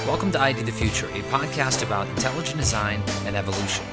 Welcome to ID the Future, a podcast about intelligent design and evolution.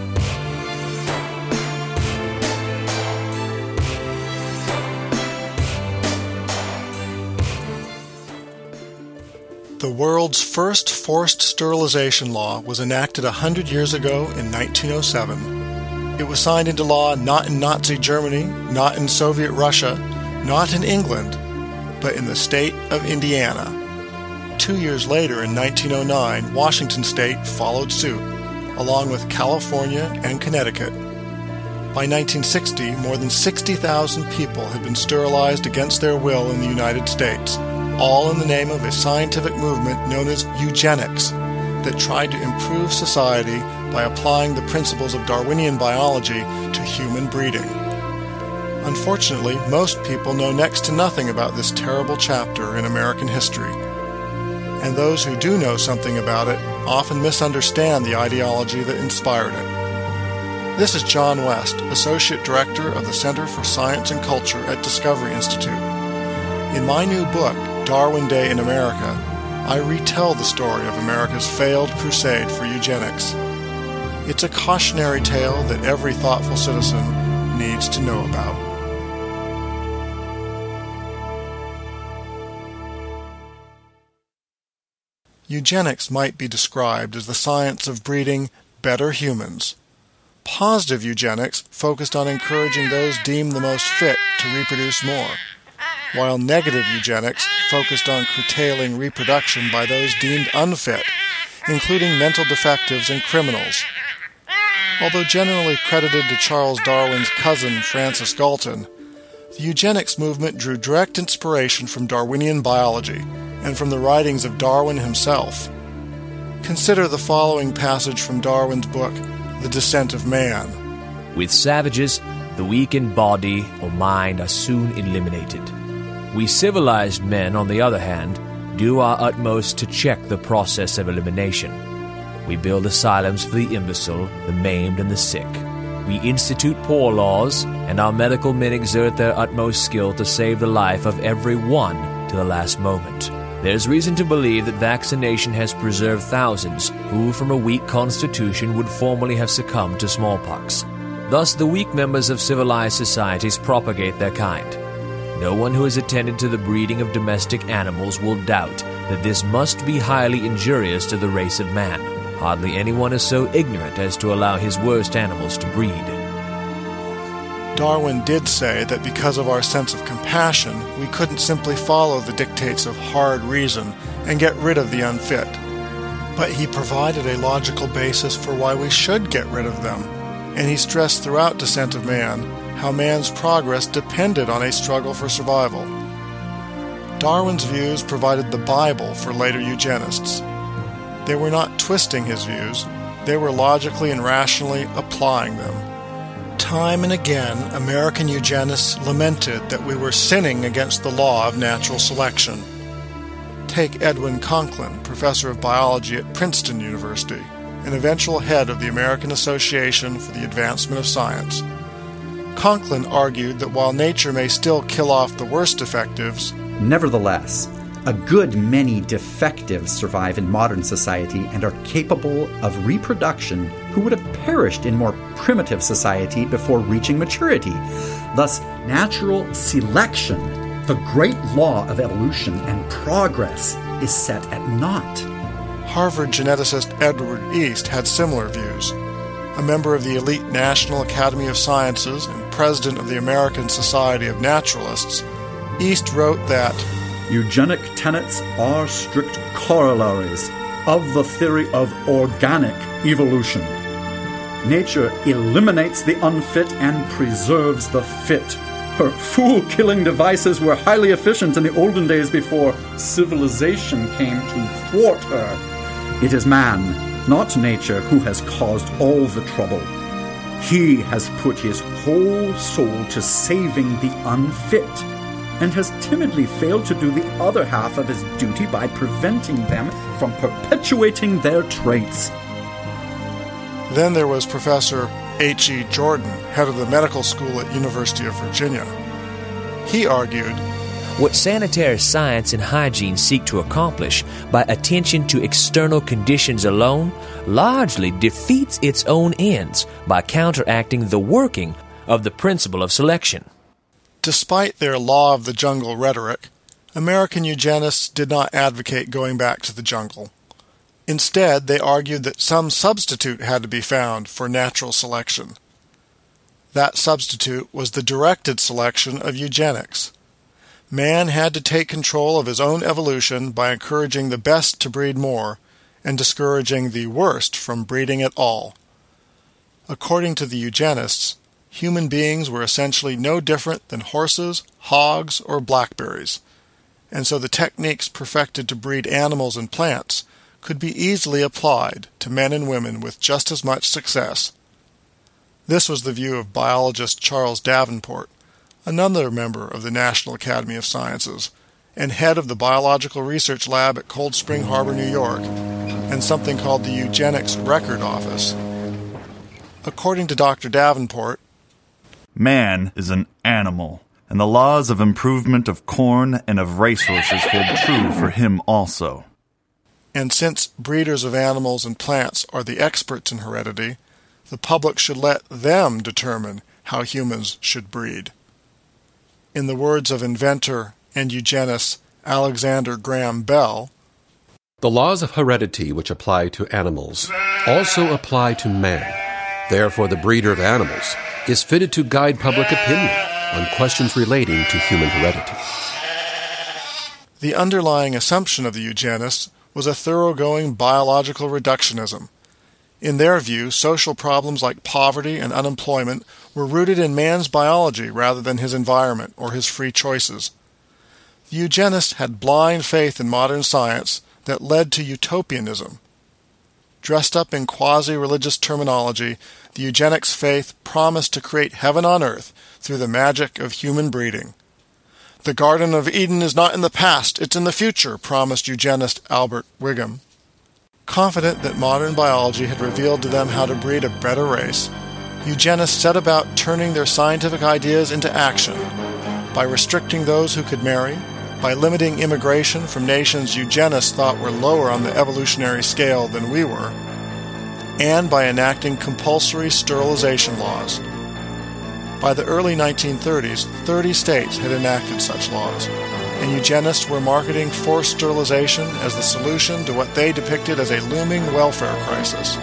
The world's first forced sterilization law was enacted 100 years ago in 1907. It was signed into law not in Nazi Germany, not in Soviet Russia, not in England, but in the state of Indiana. 2 years later, in 1909, Washington State followed suit, along with California and Connecticut. By 1960, more than 60,000 people had been sterilized against their will in the United States, all in the name of a scientific movement known as eugenics that tried to improve society by applying the principles of Darwinian biology to human breeding. Unfortunately, most people know next to nothing about this terrible chapter in American history. And those who do know something about it often misunderstand the ideology that inspired it. This is John West, Associate Director of the Center for Science and Culture at Discovery Institute. In my new book, Darwin Day in America, I retell the story of America's failed crusade for eugenics. It's a cautionary tale that every thoughtful citizen needs to know about. Eugenics might be described as the science of breeding better humans. Positive eugenics focused on encouraging those deemed the most fit to reproduce more, while negative eugenics focused on curtailing reproduction by those deemed unfit, including mental defectives and criminals. Although generally credited to Charles Darwin's cousin Francis Galton, the eugenics movement drew direct inspiration from Darwinian biology and from the writings of Darwin himself. Consider the following passage from Darwin's book, The Descent of Man. With savages, the weak in body or mind are soon eliminated. We civilized men, on the other hand, do our utmost to check the process of elimination. We build asylums for the imbecile, the maimed, and the sick. We institute poor laws, and our medical men exert their utmost skill to save the life of every one to the last moment. There's reason to believe that vaccination has preserved thousands who, from a weak constitution, would formerly have succumbed to smallpox. Thus, the weak members of civilized societies propagate their kind. No one who has attended to the breeding of domestic animals will doubt that this must be highly injurious to the race of man. Hardly anyone is so ignorant as to allow his worst animals to breed. Darwin did say that because of our sense of compassion, we couldn't simply follow the dictates of hard reason and get rid of the unfit. But he provided a logical basis for why we should get rid of them, and he stressed throughout Descent of Man how man's progress depended on a struggle for survival. Darwin's views provided the Bible for later eugenists. They were not twisting his views, they were logically and rationally applying them. Time and again, American eugenists lamented that we were sinning against the law of natural selection. Take Edwin Conklin, professor of biology at Princeton University, and eventual head of the American Association for the Advancement of Science. Conklin argued that while nature may still kill off the worst defectives, nevertheless, a good many defectives survive in modern society and are capable of reproduction who would have perished in more primitive society before reaching maturity. Thus, natural selection, the great law of evolution and progress, is set at naught. Harvard geneticist Edward East had similar views. A member of the elite National Academy of Sciences and president of the American Society of Naturalists, East wrote that eugenic tenets are strict corollaries of the theory of organic evolution. Nature eliminates the unfit and preserves the fit. Her fool-killing devices were highly efficient in the olden days before civilization came to thwart her. It is man, not nature, who has caused all the trouble. He has put his whole soul to saving the unfit, and has timidly failed to do the other half of his duty by preventing them from perpetuating their traits. Then there was Professor H.E. Jordan, head of the medical school at University of Virginia. He argued, what sanitary science and hygiene seek to accomplish by attention to external conditions alone largely defeats its own ends by counteracting the working of the principle of selection. Despite their law of the jungle rhetoric, American eugenists did not advocate going back to the jungle. Instead, they argued that some substitute had to be found for natural selection. That substitute was the directed selection of eugenics. Man had to take control of his own evolution by encouraging the best to breed more and discouraging the worst from breeding at all. According to the eugenists, human beings were essentially no different than horses, hogs, or blackberries, and so the techniques perfected to breed animals and plants could be easily applied to men and women with just as much success. This was the view of biologist Charles Davenport, another member of the National Academy of Sciences, and head of the Biological Research Lab at Cold Spring Harbor, New York, and something called the Eugenics Record Office. According to Dr. Davenport, man is an animal, and the laws of improvement of corn and of racehorses hold true for him also. And since breeders of animals and plants are the experts in heredity, the public should let them determine how humans should breed. In the words of inventor and eugenist Alexander Graham Bell, the laws of heredity which apply to animals also apply to man. Therefore, the breeder of animals is fitted to guide public opinion on questions relating to human heredity. The underlying assumption of the eugenists was a thoroughgoing biological reductionism. In their view, social problems like poverty and unemployment were rooted in man's biology rather than his environment or his free choices. The eugenists had blind faith in modern science that led to utopianism. Dressed up in quasi-religious terminology, the eugenics faith promised to create heaven on earth through the magic of human breeding. The Garden of Eden is not in the past, it's in the future, promised eugenist Albert Wigham. Confident that modern biology had revealed to them how to breed a better race, eugenists set about turning their scientific ideas into action by restricting those who could marry, by limiting immigration from nations eugenists thought were lower on the evolutionary scale than we were, and by enacting compulsory sterilization laws. By the early 1930s, 30 states had enacted such laws, and eugenists were marketing forced sterilization as the solution to what they depicted as a looming welfare crisis.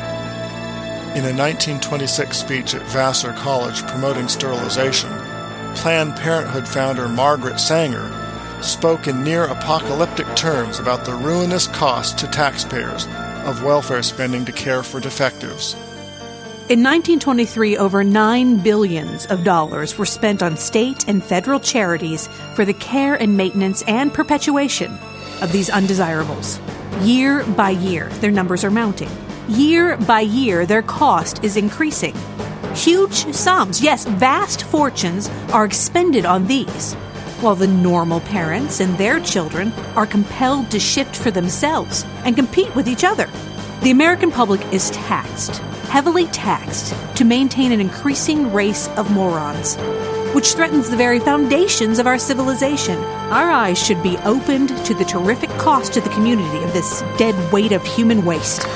In a 1926 speech at Vassar College promoting sterilization, Planned Parenthood founder Margaret Sanger spoke in near-apocalyptic terms about the ruinous cost to taxpayers of welfare spending to care for defectives. In 1923, over $9 billion were spent on state and federal charities for the care and maintenance and perpetuation of these undesirables. Year by year, their numbers are mounting. Year by year, their cost is increasing. Huge sums, yes, vast fortunes are expended on these, while the normal parents and their children are compelled to shift for themselves and compete with each other. The American public is taxed, heavily taxed, to maintain an increasing race of morons, which threatens the very foundations of our civilization. Our eyes should be opened to the terrific cost to the community of this dead weight of human waste.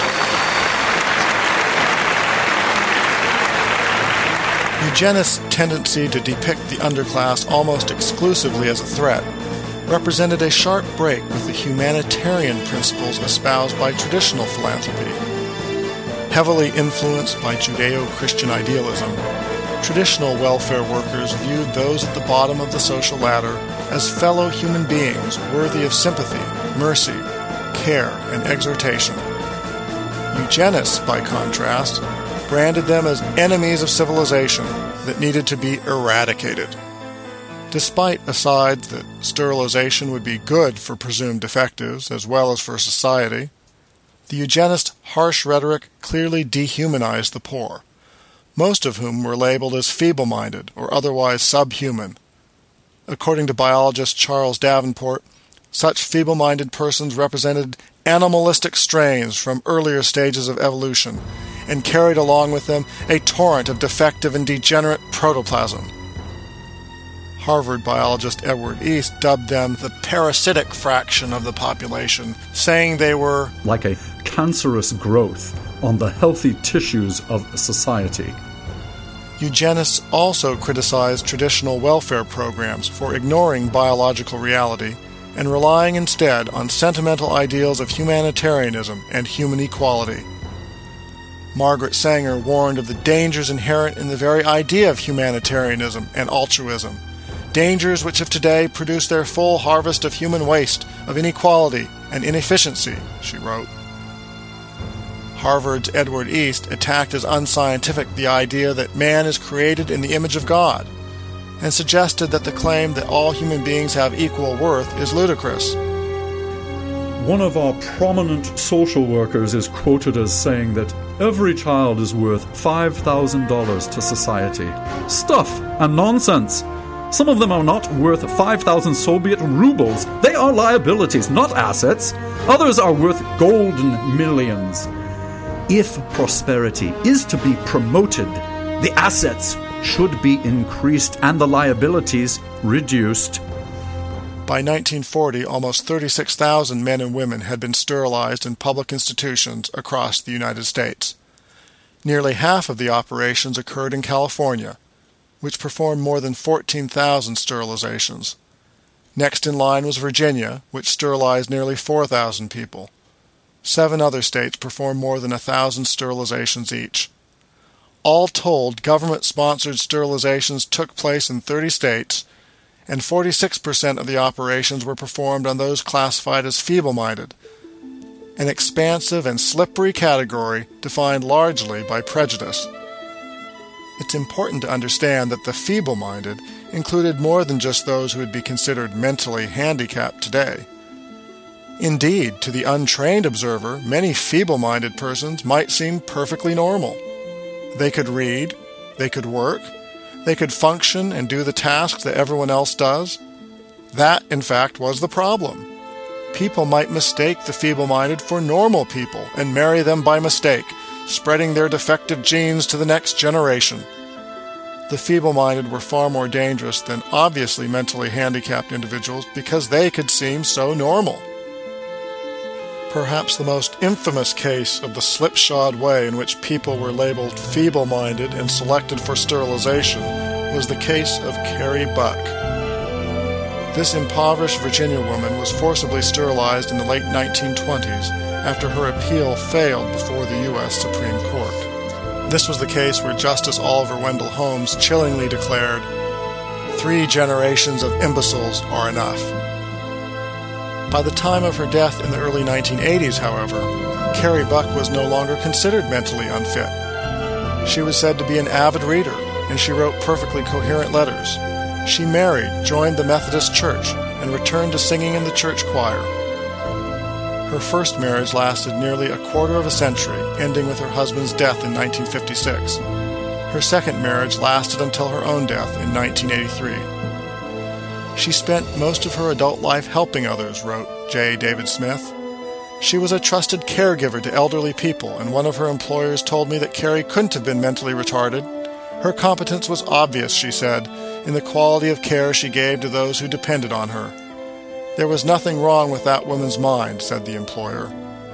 Eugenists' tendency to depict the underclass almost exclusively as a threat represented a sharp break with the humanitarian principles espoused by traditional philanthropy. Heavily influenced by Judeo-Christian idealism, traditional welfare workers viewed those at the bottom of the social ladder as fellow human beings worthy of sympathy, mercy, care, and exhortation. Eugenists, by contrast, branded them as enemies of civilization that needed to be eradicated. Despite asides that sterilization would be good for presumed defectives as well as for society, the eugenist harsh rhetoric clearly dehumanized the poor, most of whom were labeled as feeble-minded or otherwise subhuman. According to biologist Charles Davenport, such feeble-minded persons represented animalistic strains from earlier stages of evolution and carried along with them a torrent of defective and degenerate protoplasm. Harvard biologist Edward East dubbed them the parasitic fraction of the population, saying they were like a cancerous growth on the healthy tissues of society. Eugenists also criticized traditional welfare programs for ignoring biological reality and relying instead on sentimental ideals of humanitarianism and human equality. Margaret Sanger warned of the dangers inherent in the very idea of humanitarianism and altruism, dangers which have today produced their full harvest of human waste, of inequality and inefficiency, she wrote. Harvard's Edward East attacked as unscientific the idea that man is created in the image of God, and suggested that the claim that all human beings have equal worth is ludicrous. One of our prominent social workers is quoted as saying that every child is worth $5,000 to society. Stuff and nonsense. Some of them are not worth 5,000 Soviet rubles. They are liabilities, not assets. Others are worth golden millions. If prosperity is to be promoted, the assets should be increased and the liabilities reduced. By 1940, almost 36,000 men and women had been sterilized in public institutions across the United States. Nearly half of the operations occurred in California, which performed more than 14,000 sterilizations. Next in line was Virginia, which sterilized nearly 4,000 people. 7 other states performed more than 1,000 sterilizations each. All told, government-sponsored sterilizations took place in 30 states, and 46% of the operations were performed on those classified as feeble-minded, an expansive and slippery category defined largely by prejudice. It's important to understand that the feeble-minded included more than just those who would be considered mentally handicapped today. Indeed, to the untrained observer, many feeble-minded persons might seem perfectly normal. They could read, they could work, they could function and do the tasks that everyone else does. That, in fact, was the problem. People might mistake the feeble-minded for normal people and marry them by mistake, spreading their defective genes to the next generation. The feeble-minded were far more dangerous than obviously mentally handicapped individuals because they could seem so normal. Perhaps the most infamous case of the slipshod way in which people were labeled feeble-minded and selected for sterilization was the case of Carrie Buck. This impoverished Virginia woman was forcibly sterilized in the late 1920s after her appeal failed before the U.S. Supreme Court. This was the case where Justice Oliver Wendell Holmes chillingly declared, "3 generations of imbeciles are enough." By the time of her death in the early 1980s, however, Carrie Buck was no longer considered mentally unfit. She was said to be an avid reader, and she wrote perfectly coherent letters. She married, joined the Methodist Church, and returned to singing in the church choir. Her first marriage lasted nearly a quarter of a century, ending with her husband's death in 1956. Her second marriage lasted until her own death in 1983. She spent most of her adult life helping others, wrote J. David Smith. She was a trusted caregiver to elderly people, and one of her employers told me that Carrie couldn't have been mentally retarded. Her competence was obvious, she said, in the quality of care she gave to those who depended on her. There was nothing wrong with that woman's mind, said the employer.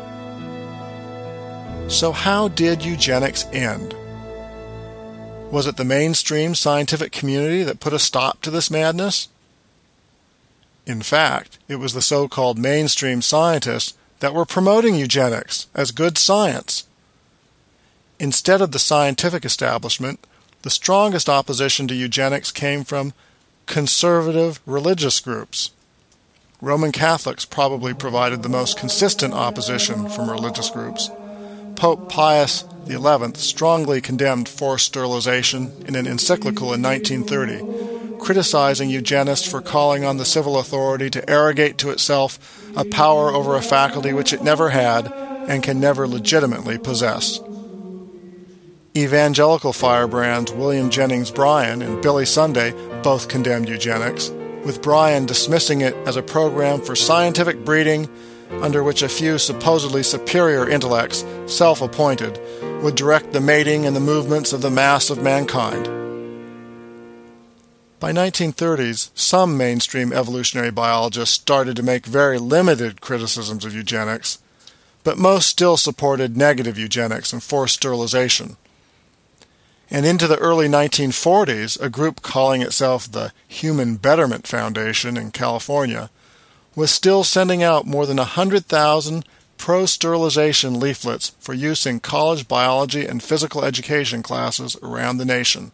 So how did eugenics end? Was it the mainstream scientific community that put a stop to this madness? In fact, it was the so-called mainstream scientists that were promoting eugenics as good science. Instead of the scientific establishment, the strongest opposition to eugenics came from conservative religious groups. Roman Catholics probably provided the most consistent opposition from religious groups. Pope Pius XI strongly condemned forced sterilization in an encyclical in 1930, criticizing eugenists for calling on the civil authority to arrogate to itself a power over a faculty which it never had and can never legitimately possess. Evangelical firebrands William Jennings Bryan and Billy Sunday both condemned eugenics, with Bryan dismissing it as a program for scientific breeding under which a few supposedly superior intellects, self-appointed, would direct the mating and the movements of the mass of mankind. By 1930s, some mainstream evolutionary biologists started to make very limited criticisms of eugenics, but most still supported negative eugenics and forced sterilization. And into the early 1940s, a group calling itself the Human Betterment Foundation in California was still sending out more than 100,000 pro-sterilization leaflets for use in college biology and physical education classes around the nation.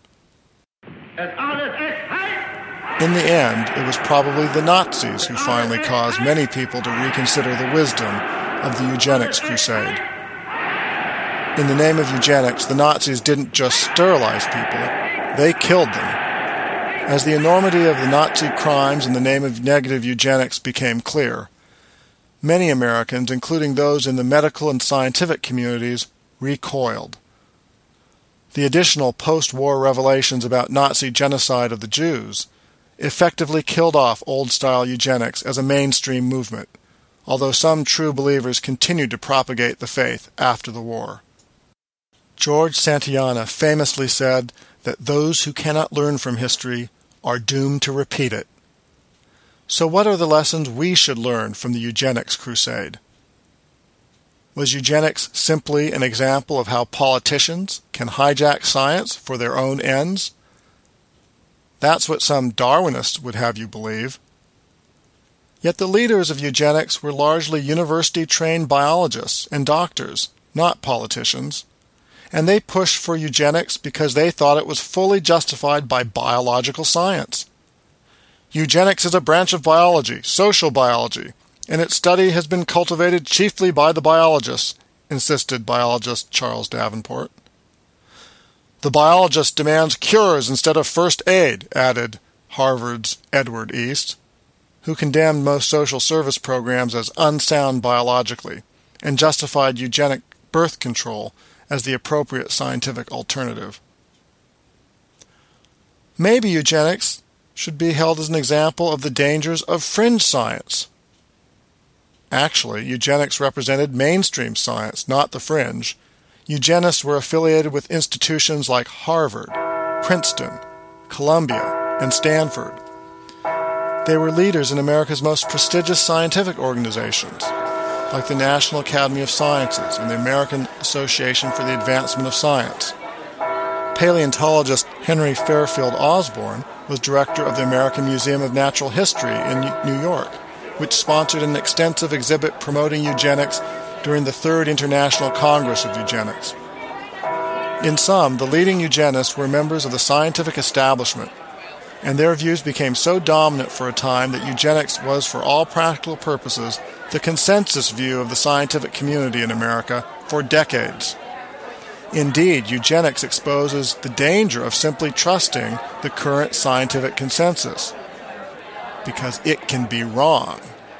In the end, it was probably the Nazis who finally caused many people to reconsider the wisdom of the eugenics crusade. In the name of eugenics, the Nazis didn't just sterilize people, they killed them. As the enormity of the Nazi crimes in the name of negative eugenics became clear, many Americans, including those in the medical and scientific communities, recoiled. The additional post-war revelations about Nazi genocide of the Jews effectively killed off old-style eugenics as a mainstream movement, although some true believers continued to propagate the faith after the war. George Santayana famously said that those who cannot learn from history are doomed to repeat it. So what are the lessons we should learn from the eugenics crusade? Was eugenics simply an example of how politicians can hijack science for their own ends? That's what some Darwinists would have you believe. Yet the leaders of eugenics were largely university-trained biologists and doctors, not politicians, and they pushed for eugenics because they thought it was fully justified by biological science. Eugenics is a branch of biology, social biology, and its study has been cultivated chiefly by the biologists, insisted biologist Charles Davenport. The biologist demands cures instead of first aid, added Harvard's Edward East, who condemned most social service programs as unsound biologically and justified eugenic birth control as the appropriate scientific alternative. Maybe eugenics should be held as an example of the dangers of fringe science. Actually, eugenics represented mainstream science, not the fringe. Eugenists were affiliated with institutions like Harvard, Princeton, Columbia, and Stanford. They were leaders in America's most prestigious scientific organizations, like the National Academy of Sciences and the American Association for the Advancement of Science. Paleontologist Henry Fairfield Osborn was director of the American Museum of Natural History in New York, which sponsored an extensive exhibit promoting eugenics during the Third International Congress of Eugenics. In sum, the leading eugenists were members of the scientific establishment, and their views became so dominant for a time that eugenics was, for all practical purposes, the consensus view of the scientific community in America for decades. Indeed, eugenics exposes the danger of simply trusting the current scientific consensus, because it can be wrong.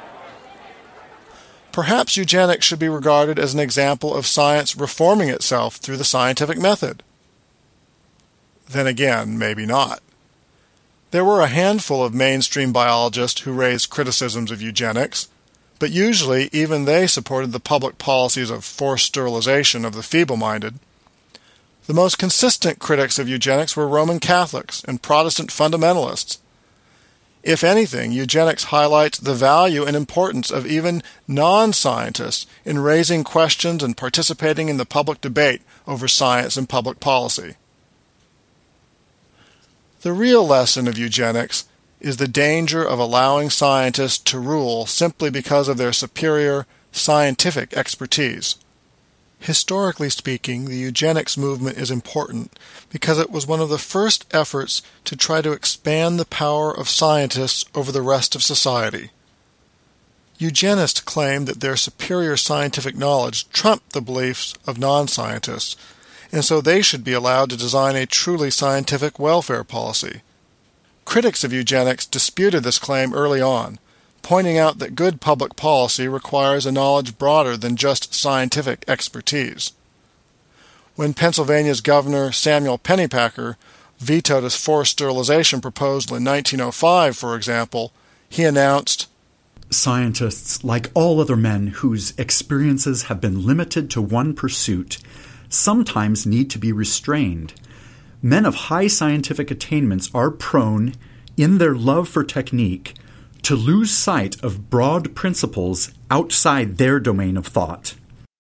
Perhaps eugenics should be regarded as an example of science reforming itself through the scientific method. Then again, maybe not. There were a handful of mainstream biologists who raised criticisms of eugenics, but usually even they supported the public policies of forced sterilization of the feeble-minded. The most consistent critics of eugenics were Roman Catholics and Protestant fundamentalists. If anything, eugenics highlights the value and importance of even non-scientists in raising questions and participating in the public debate over science and public policy. The real lesson of eugenics is the danger of allowing scientists to rule simply because of their superior scientific expertise. Historically speaking, the eugenics movement is important because it was one of the first efforts to try to expand the power of scientists over the rest of society. Eugenists claimed that their superior scientific knowledge trumped the beliefs of non-scientists, and so they should be allowed to design a truly scientific welfare policy. Critics of eugenics disputed this claim early on, pointing out that good public policy requires a knowledge broader than just scientific expertise. When Pennsylvania's Governor Samuel Pennypacker vetoed a forced sterilization proposal in 1905, for example, he announced, "Scientists, like all other men whose experiences have been limited to one pursuit, sometimes need to be restrained. Men of high scientific attainments are prone, in their love for technique, to lose sight of broad principles outside their domain of thought.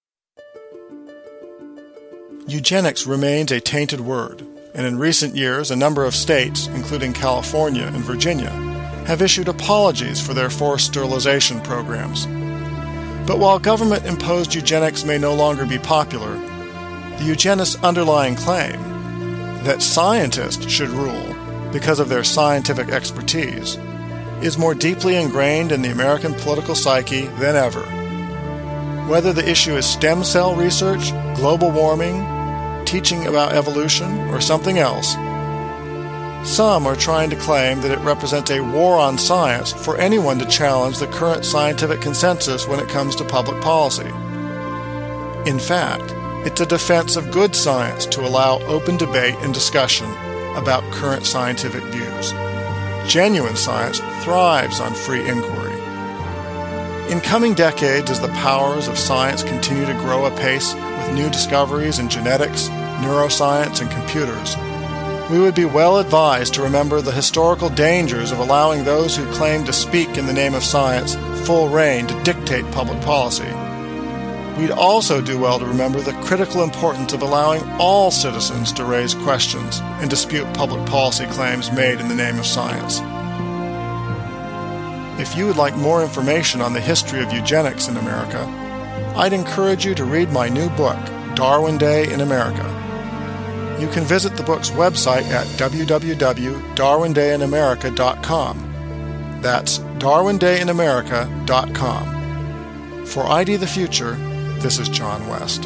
Eugenics remains a tainted word, and in recent years a number of states, including California and Virginia, have issued apologies for their forced sterilization programs. But while government-imposed eugenics may no longer be popular, the eugenist's underlying claim that scientists should rule because of their scientific expertise is more deeply ingrained in the American political psyche than ever. Whether the issue is stem cell research, global warming, teaching about evolution, or something else, some are trying to claim that it represents a war on science for anyone to challenge the current scientific consensus when it comes to public policy. In fact, it's a defense of good science to allow open debate and discussion about current scientific views. Genuine science thrives on free inquiry. In coming decades, as the powers of science continue to grow apace with new discoveries in genetics, neuroscience, and computers, we would be well advised to remember the historical dangers of allowing those who claim to speak in the name of science full rein to dictate public policy. We'd also do well to remember the critical importance of allowing all citizens to raise questions and dispute public policy claims made in the name of science. If you would like more information on the history of eugenics in America, I'd encourage you to read my new book, Darwin Day in America. You can visit the book's website at www.darwindayinamerica.com. That's darwindayinamerica.com. For ID the Future, this is John West.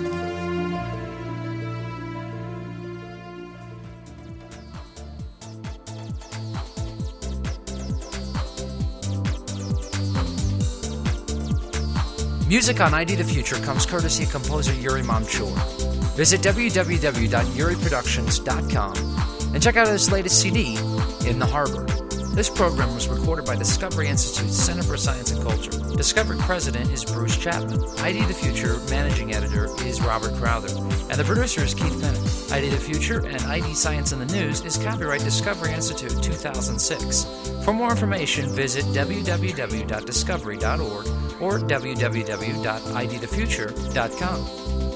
Music on ID the Future comes courtesy of composer Yuri Mamchur. Visit www.yuriproductions.com and check out his latest CD, In the Harbor. This program was recorded by Discovery Institute's Center for Science and Culture. Discovery President is Bruce Chapman. ID the Future Managing Editor is Robert Crowther. And the producer is Keith Bennett. ID the Future and ID Science in the News is copyright Discovery Institute 2006. For more information, visit www.discovery.org or www.idthefuture.com.